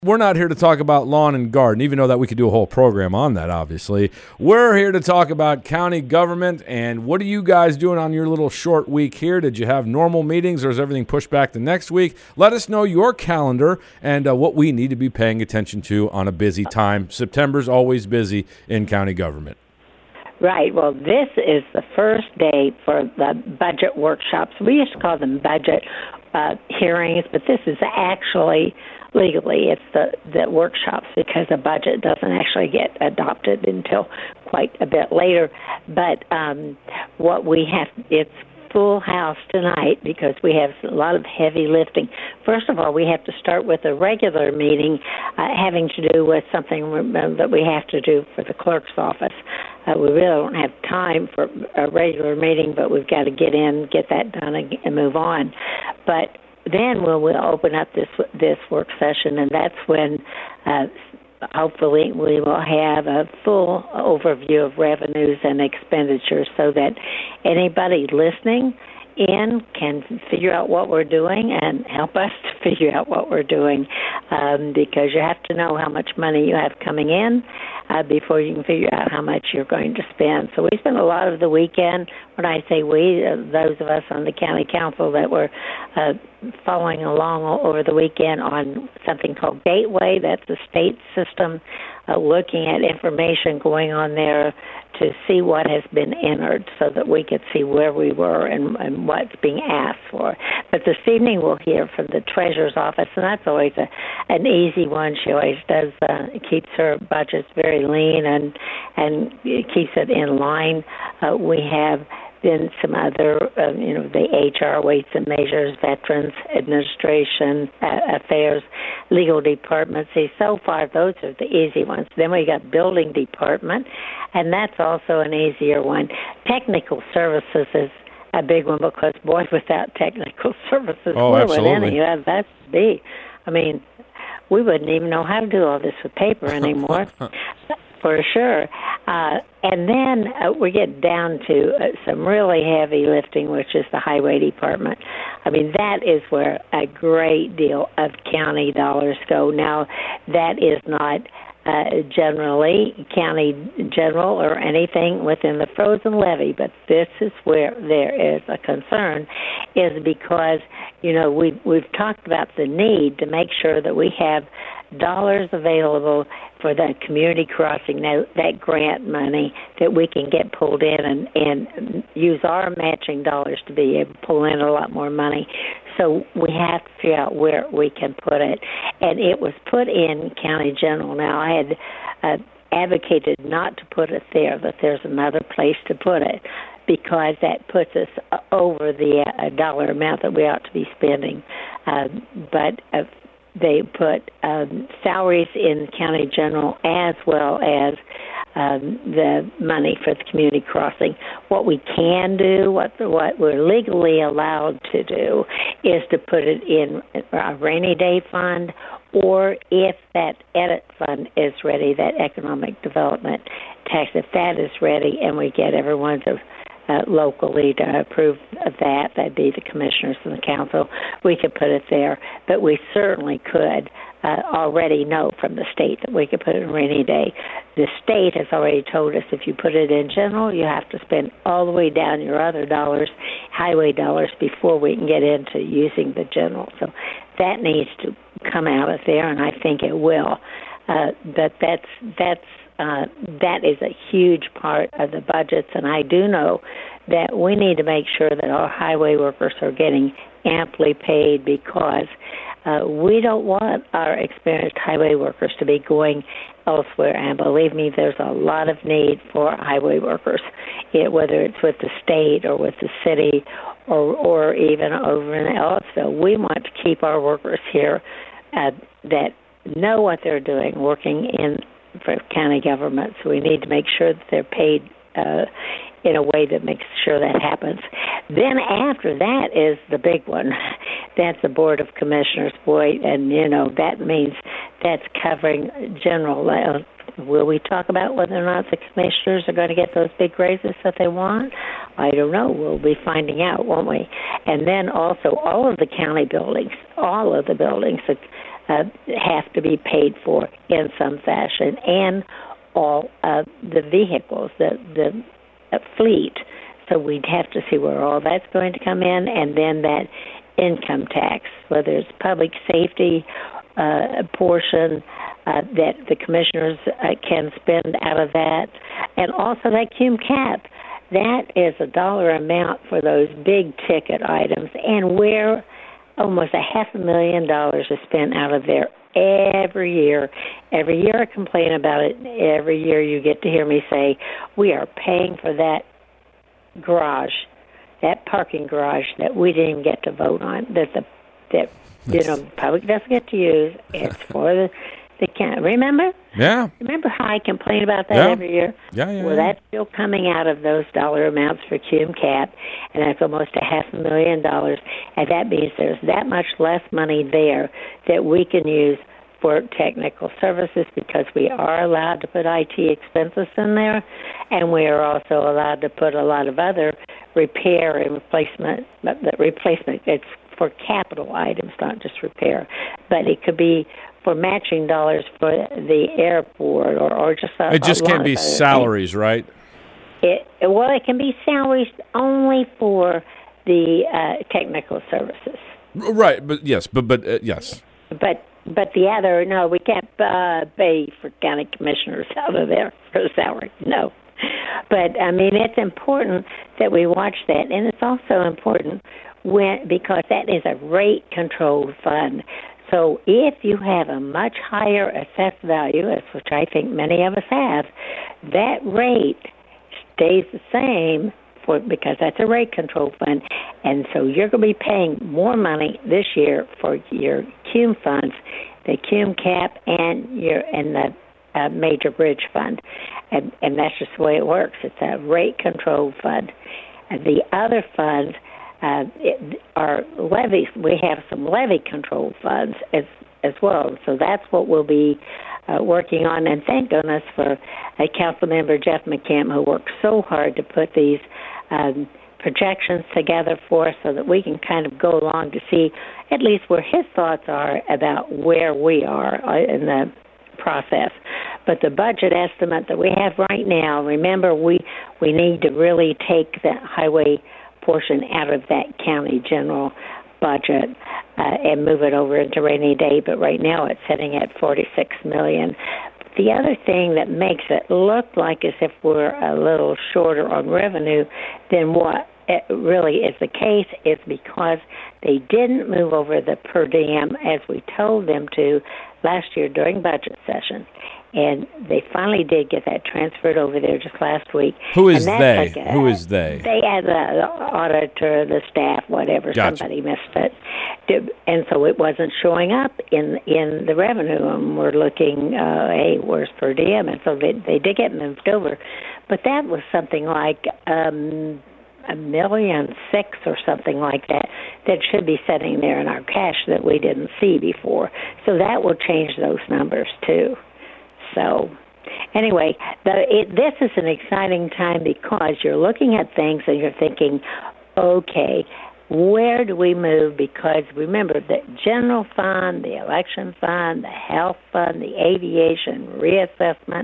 We're not here to talk about lawn and garden, even though that we could do a whole program on that, obviously. We're here to talk about county government, and what are you guys doing on your little short week here? Did you have normal meetings, or is everything pushed back to next week? Let us know your calendar and what we need to be paying attention to on a busy time. September's always busy in county government. Right. Well, this is the first day for the budget workshops. We used to call them budget hearings, but this is actually legally it's the workshops, because the budget doesn't actually get adopted until quite a bit later. But what we have, it's full house tonight because we have a lot of heavy lifting. First of all, we have to start with a regular meeting having to do with something that we have to do for the clerk's office. We really don't have time for a regular meeting, but we've got to get in, get that done, and move on. But then we'll open up this work session, and that's when hopefully we will have a full overview of revenues and expenditures so that anybody listening in can figure out what we're doing and help us to figure out what we're doing, because you have to know how much money you have coming in before you can figure out how much you're going to spend. So we spent a lot of the weekend, when I say we, those of us on the county council that were following along over the weekend on something called Gateway. That's a state system looking at information going on there to see what has been entered so that we could see where we were and what's being asked for. But this evening we'll hear from the treasurer's office, and that's always an easy one. She always does, keeps her budgets very lean and keeps it in line. We have then some other, the HR, Weights and Measures, Veterans Administration, Affairs, Legal Department. See, so far, those are the easy ones. Then we got Building Department, and that's also an easier one. Technical Services is a big one because, boy, without technical services, where would any of that be? I mean, we wouldn't even know how to do all this with paper anymore. For sure. And then we get down to some really heavy lifting, which is the Highway Department. I mean, that is where a great deal of county dollars go. Now, that is not generally county general or anything within the frozen levy, but this is where there is a concern, is because, we've talked about the need to make sure that we have dollars available for the community crossing, that grant money that we can get pulled in and use our matching dollars to be able to pull in a lot more money. So we have to figure out where we can put it. And it was put in county general. Now, I had advocated not to put it there, that there's another place to put it, because that puts us over the dollar amount that we ought to be spending. But they put salaries in county general as well as the money for the community crossing. What we can do, what we're legally allowed to do, is to put it in a rainy day fund, or if that edit fund is ready, that economic development tax, if that is ready and we get everyone's locally to approve of that, that'd be the commissioners and the council, we could put it there. But we certainly could already know from the state that we could put it in rainy day. The state has already told us if you put it in general, you have to spend all the way down your other dollars, highway dollars, before we can get into using the general. So that needs to come out of there, and I think it will. But that is a huge part of the budgets, and I do know that we need to make sure that our highway workers are getting amply paid, because we don't want our experienced highway workers to be going elsewhere. And believe me, there's a lot of need for highway workers, whether it's with the state or with the city or even over in Ellisville. We want to keep our workers here that know what they're doing, working for county government. So we need to make sure that they're paid in a way that makes sure that happens. Then after that is the big one. That's the Board of Commissioners, boy, and that means that's covering general. Will we talk about whether or not the commissioners are going to get those big raises that they want? I don't know. We'll be finding out, won't we? And then also all of the county buildings, all of the buildings, have to be paid for in some fashion, and all of the vehicles, the fleet. So we'd have to see where all that's going to come in, and then that income tax, whether it's public safety portion that the commissioners can spend out of that, and also that cum cap. That is a dollar amount for those big ticket items, and where almost $500,000 is spent out of there every year. Every year I complain about it. Every year you get to hear me say, we are paying for that garage, that parking garage that we didn't even get to vote on, that the public doesn't get to use. It's for the county. Remember? Yeah. Remember how I complain about that every year? Yeah. Well, that's still coming out of those dollar amounts for cum cap, and that's almost $500,000. And that means there's that much less money there that we can use for technical services, because we are allowed to put IT expenses in there, and we are also allowed to put a lot of other repair and replacement. But the replacement, it's for capital items, not just repair. But it could be for matching dollars for the airport, or just it just can't be salaries, right? It can be salaries only for the technical services. Right, but yes, but yes. But the other, no, we can't pay for county commissioners out of there for salary. No. But, I mean, it's important that we watch that. And it's also important because that is a rate-controlled fund. So if you have a much higher assessed value, which I think many of us have, that rate stays the same because that's a rate-controlled fund. And so you're going to be paying more money this year for your cum funds, the cum cap, and the major bridge fund. And that's just the way it works. It's a rate-controlled fund. And the other funds are levies. We have some levy-controlled funds as well. So that's what we'll be working on. And thank goodness for Councilmember Jeff McCamp, who worked so hard to put these projections together for us so that we can kind of go along to see at least where his thoughts are about where we are in the process. But the budget estimate that we have right now, remember, we need to really take the highway portion out of that county general budget and move it over into rainy day. But right now it's sitting at $46 million. The other thing that makes it look like as if we're a little shorter on revenue than what it really is the case is because they didn't move over the per diem as we told them to last year during budget session. And they finally did get that transferred over there just last week. Who is they? Who is they? They had the auditor, the staff, whatever. Gotcha. Somebody missed it. And so it wasn't showing up in the revenue. And we're looking, hey, where's per diem? And so they did get moved over. But that was something like $1.6 million or something like that should be sitting there in our cash that we didn't see before. So that will change those numbers, too. So, anyway, this is an exciting time because you're looking at things and you're thinking, okay, where do we move? Because remember, the general fund, the election fund, the health fund, the aviation reassessment,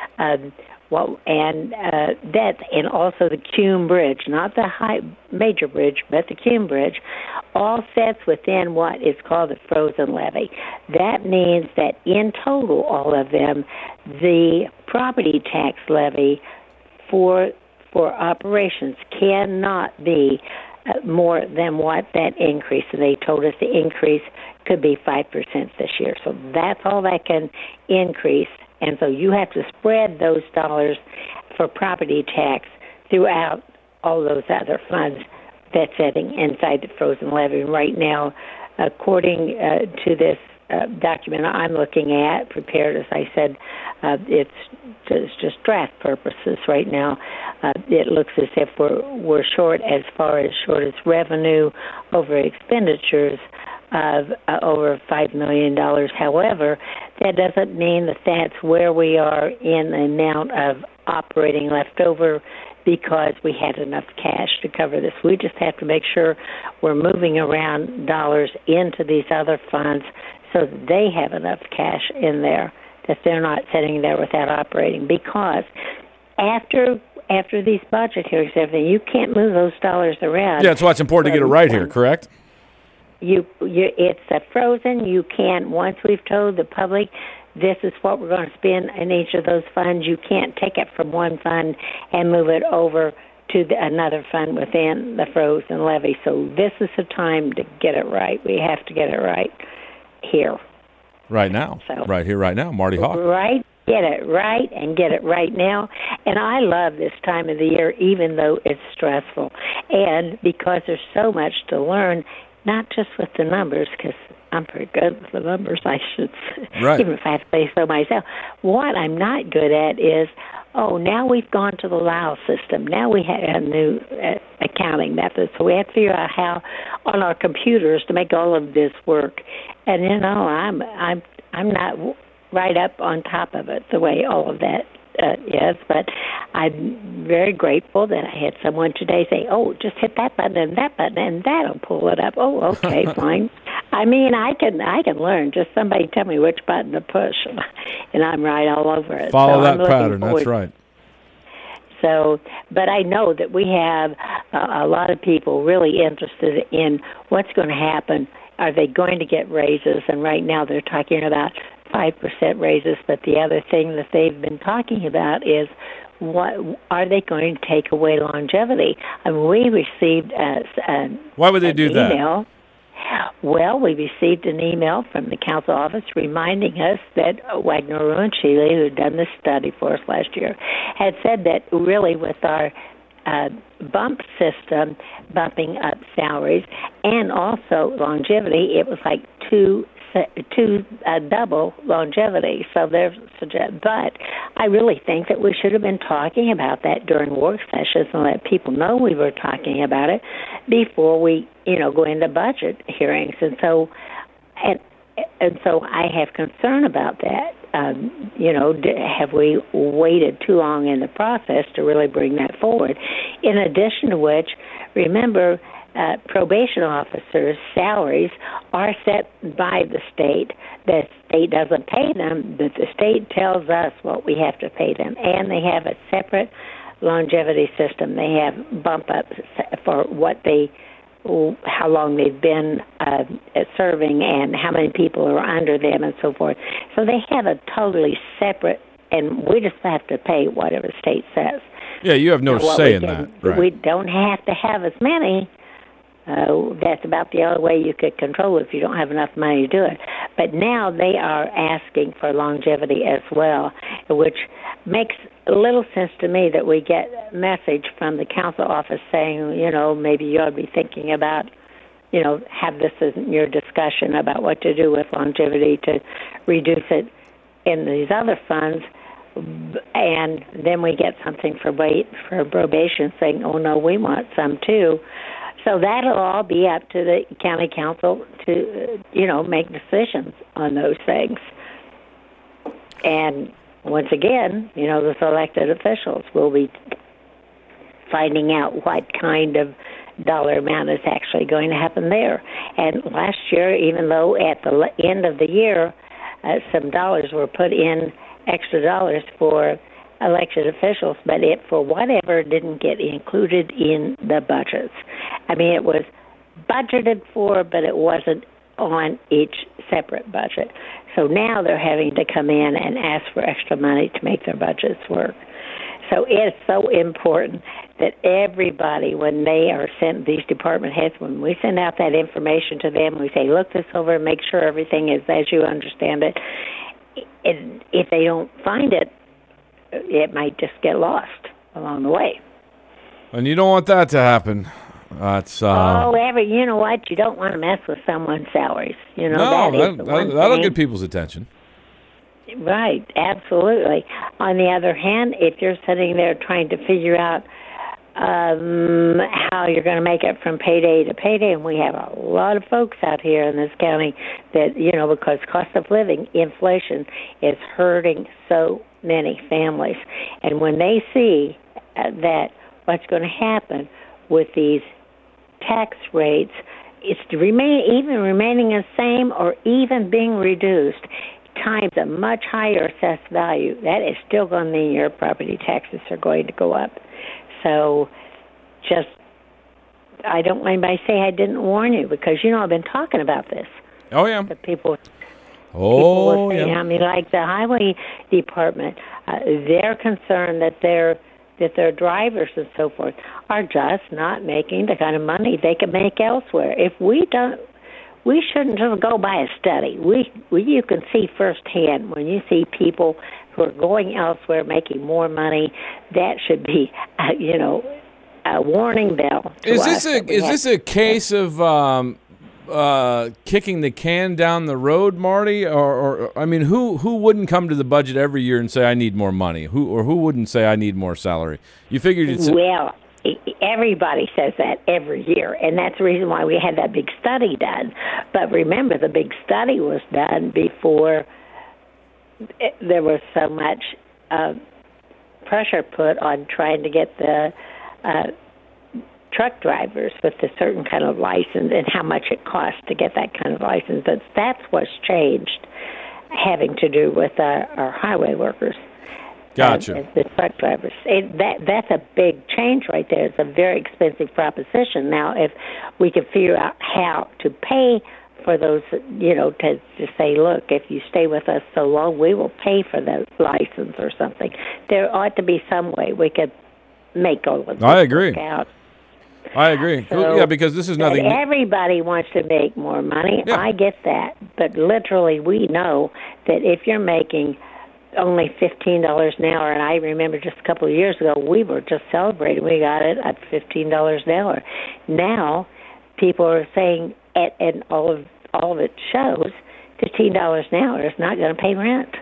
that, and also the cum bridge, not the major bridge, but the cum bridge, all sets within what is called the frozen levy. That means that in total, all of them, the property tax levy for operations cannot be more than what that increase. And they told us the increase could be 5% this year. So that's all that can increase. And so you have to spread those dollars for property tax throughout all those other funds that's sitting inside the frozen levy. And right now, according to this document I'm looking at, prepared, as I said, it's just draft purposes right now. It looks as if we're short as revenue over expenditures of over $5 million. However, that doesn't mean that that's where we are in the amount of operating left over because we had enough cash to cover this. We just have to make sure we're moving around dollars into these other funds so that they have enough cash in there that they're not sitting there without operating. Because after these budget hearings and everything, you can't move those dollars around. Yeah, that's why it's important to get it right here, correct? It's frozen. You can't, once we've told the public this is what we're going to spend in each of those funds, you can't take it from one fund and move it over to another fund within the frozen levy. So this is the time to get it right. We have to get it right here. Right now. So, right here, right now. Marty Hawk. Right. Get it right and get it right now. And I love this time of the year, even though it's stressful. And because there's so much to learn, not just with the numbers, because I'm pretty good with the numbers, I should say, right. Even if I have to say so myself. What I'm not good at is, now we've gone to the LAO system. Now we have a new accounting method. So we have to figure out how on our computers to make all of this work. And, I'm not right up on top of it the way all of that is, but I'm very grateful that I had someone today say, just hit that button and that'll pull it up. Okay, fine. I mean, I can learn. Just somebody tell me which button to push, and I'm right all over it. Follow that pattern. That's right. So, but I know that we have a lot of people really interested in what's going to happen. Are they going to get raises? And right now they're talking about 5% raises, but the other thing that they've been talking about is what are they going to take away longevity? And we received why would they do email. that? Well, we received an email from the council office reminding us that Wagner and Shealy, who had done this study for us last year, had said that really with our bump system bumping up salaries and also longevity, it was like two double longevity. So but I really think that we should have been talking about that during work sessions and let people know we were talking about it before we, go into budget hearings. And so I have concern about that. Have we waited too long in the process to really bring that forward? In addition to which, remember, probation officers' salaries are set by the state. The state doesn't pay them, but the state tells us what we have to pay them. And they have a separate longevity system. They have bump ups for how long they've been serving and how many people are under them and so forth. So they have a totally separate, and we just have to pay whatever the state says. Yeah, you have no say in that. Right. We don't have to have as many. That's about the only way you could control it if you don't have enough money to do it. But now they are asking for longevity as well, which makes little sense to me that we get a message from the council office saying, maybe you ought to be thinking about, have this in your discussion about what to do with longevity to reduce it in these other funds. And then we get something for probation saying, no, we want some too. So that'll all be up to the county council to, make decisions on those things. And once again, the elected officials will be finding out what kind of dollar amount is actually going to happen there. And last year, even though at the end of the year, some dollars were put in, extra dollars for elected officials, but it, for whatever, didn't get included in the budgets. I mean, it was budgeted for, but it wasn't on each separate budget. So now they're having to come in and ask for extra money to make their budgets work. So it's so important that everybody, when they are sent, these department heads, when we send out that information to them, we say, look this over and make sure everything is as you understand it. And if they don't find it, it might just get lost along the way. And you don't want that to happen. That's you know what? You don't want to mess with someone's salaries. That'll get people's attention. Right, absolutely. On the other hand, if you're sitting there trying to figure out how you're going to make it from payday to payday, and we have a lot of folks out here in this county that, because cost of living, inflation is hurting so many families. And when they see that what's going to happen with these tax rates it's remaining the same or even being reduced times a much higher assessed value. That is still going to mean your property taxes are going to go up. So just, I don't want anybody to say I didn't warn you, because, I've been talking about this. Oh, yeah. The people Oh, will say, yeah. I mean, like the highway department, they're concerned that their drivers and so forth are just not making the kind of money they can make elsewhere. If we don't, we shouldn't just go by a study. You can see firsthand when you see people who are going elsewhere making more money. That should be, a warning bell. Is this a case of kicking the can down the road, Marty? Or I mean, who wouldn't come to the budget every year and say I need more money? Who wouldn't say I need more salary? You figured you'd say, well, everybody says that every year, and that's the reason why we had that big study done. But remember, the big study was done before there was so much pressure put on trying to get the truck drivers with a certain kind of license and how much it costs to get that kind of license. That's what's changed, having to do with our highway workers. Gotcha. The truck drivers. That's a big change right there. It's a very expensive proposition. Now, if we can figure out how to pay for those, to say, look, if you stay with us so long, we will pay for the license or something. There ought to be some way we could make all of this work out. I agree. So, yeah, because this is nothing. Everybody wants to make more money. Yeah. I get that. But literally, we know that if you're making only $15 an hour, and I remember just a couple of years ago, we were just celebrating. We got it at $15 an hour. Now, people are saying, and all of it shows, $15 an hour is not going to pay rent.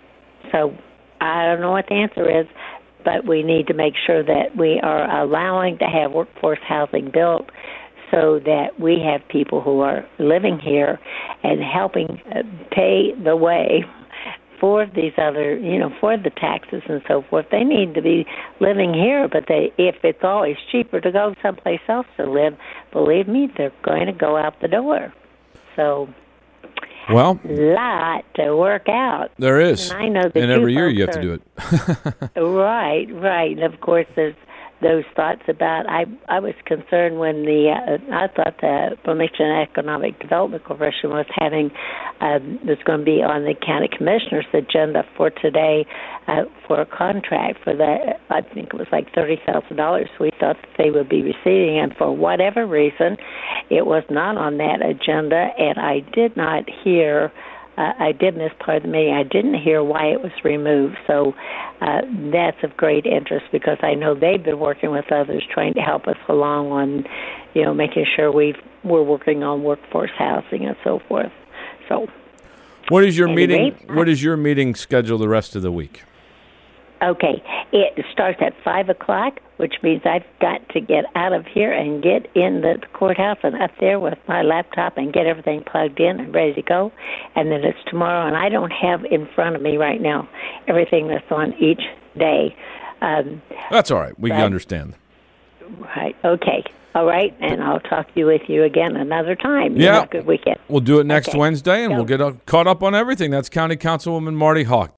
So I don't know what the answer is, but we need to make sure that we are allowing to have workforce housing built so that we have people who are living here and helping pay the way for these other, for the taxes and so forth. They need to be living here, but if it's always cheaper to go someplace else to live, believe me, they're going to go out the door. So, well, lot to work out. There is. And I know that every year you have to do it. Right. And of course, there's those thoughts about. I was concerned when I thought the Wilmington Economic Development Corporation was having was going to be on the county commissioner's agenda for today for a contract for I think it was like $30,000. We thought that they would be receiving, and for whatever reason, it was not on that agenda, and I did not hear. I did miss part of the meeting. I didn't hear why it was removed. So that's of great interest, because I know they've been working with others trying to help us along on, making sure we're working on workforce housing and so forth. So, what is your meeting? What is your meeting schedule the rest of the week? Okay, it starts at 5:00, which means I've got to get out of here and get in the courthouse and up there with my laptop and get everything plugged in and ready to go. And then it's tomorrow, and I don't have in front of me right now everything that's on each day. That's all right. We can understand. Right. Okay. All right. And I'll talk with you again another time. Yeah. Have a good weekend. We'll do it next Wednesday, and we'll get caught up on everything. That's County Councilwoman Marty Hawk.